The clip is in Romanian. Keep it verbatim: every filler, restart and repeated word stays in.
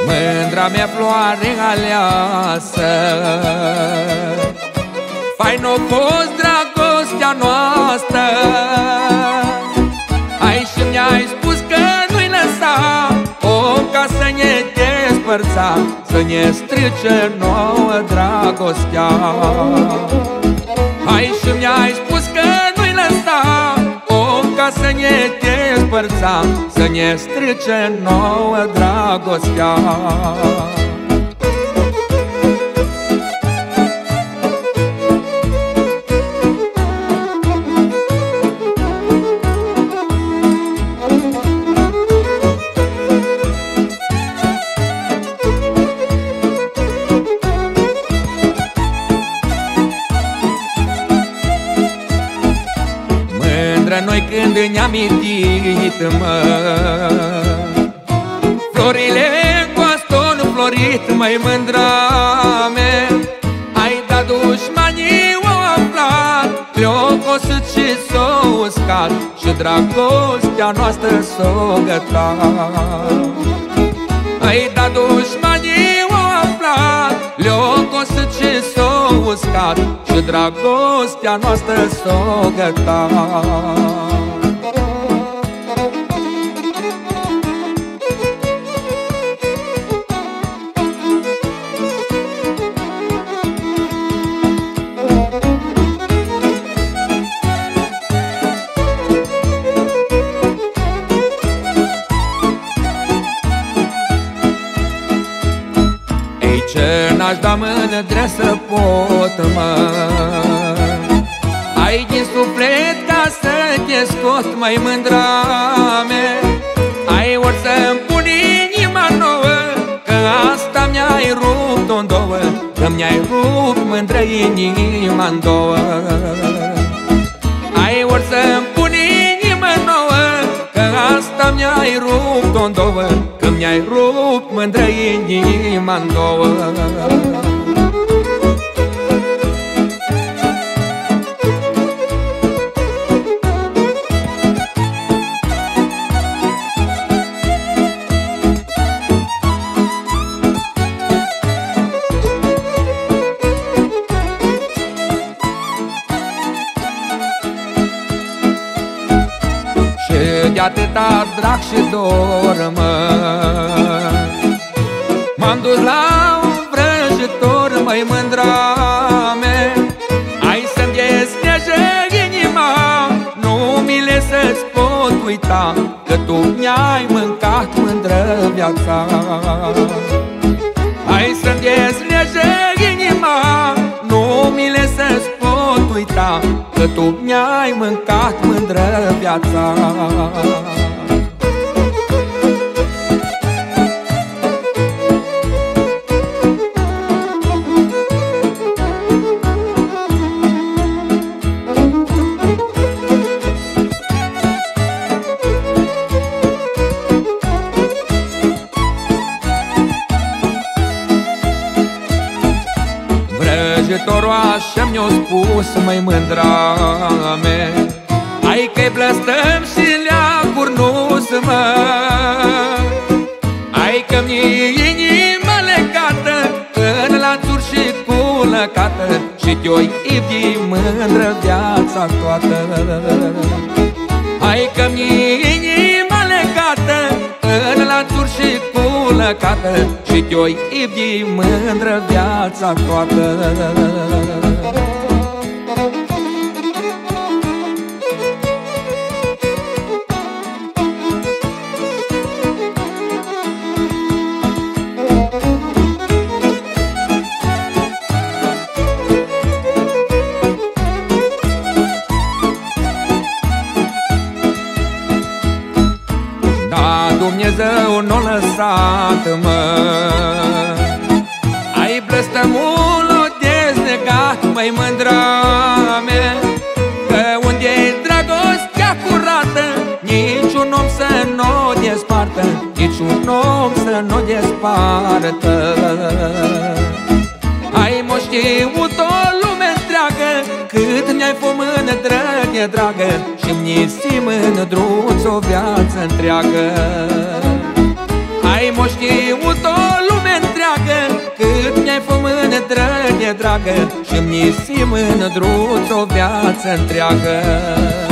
Mândra mea floare aleasă, fain o fost dragostea noastră. Ai și mi-ai spus că nu-i lăsa om ca să ne despărța, să ne strice nouă dragostea. Ai și mi-ai spus că nu-i lăsa om ca să ne despărța, să ne strice nouă dragostea. Noi când ne-am iubit, mă, florile cu astonul florit, măi, mândra mea. Ai dat dușmanii, o aflat, le-o cosut și s-o uscat, și dragostea noastră s-o gătat. Ai dat dușmanii, o aflat, le-o cosut și s-o uscat, și dragostea noastră s-o gătat. Ce n-aș da mândre să pot, mă, ai din suflet ca să te scot, măi, mândra mea. Ai ori să-mi pun inima nouă, că asta mi-ai rupt-o-n două, că mi-ai rupt, mândră, inima-n două. Ai ori să-mi pun inima nouă, că asta mi-ai rupt-o-n două, că mi-ai rupt, mândră, inima-n două. Și de atâta drag și dor, mă, m-am dus la un vrăjitor, măi, mândra mea. Ai să-mi desneje inima, nu mi le să-ți pot uita, că tu mi-ai mâncat, mândră, viața. Ai să-mi desneje inima, nu mi le să-ți pot uita, că tu mi-ai mâncat, mândră, viața. Vrăjitorul așa mi-a spus, măi, mândra mea, ai că-i blăstăm și leacuri nu-s, mă. Ai că-mi inima legată în lanțuri și culăcată, și te-o-i iubi, mândră, viața toată. Ai că-mi inima legată în lanțuri și culăcată, și te-o-i iubi, mândră, viața toată. Dumnezeu n-o lăsat, mă, ai blăstămul o dezlegat, măi, mândra mea, că unde-i dragostea curată, niciun om să n-o despartă, niciun om să n-o despartă. Ai moștiut o lume întreagă, cât mi-ai fost mândră, de dragă, și-mi nisi mândruț o viață întreagă. Ai moștiut o e dragă și-mi nisi mândruț o viață întreagă.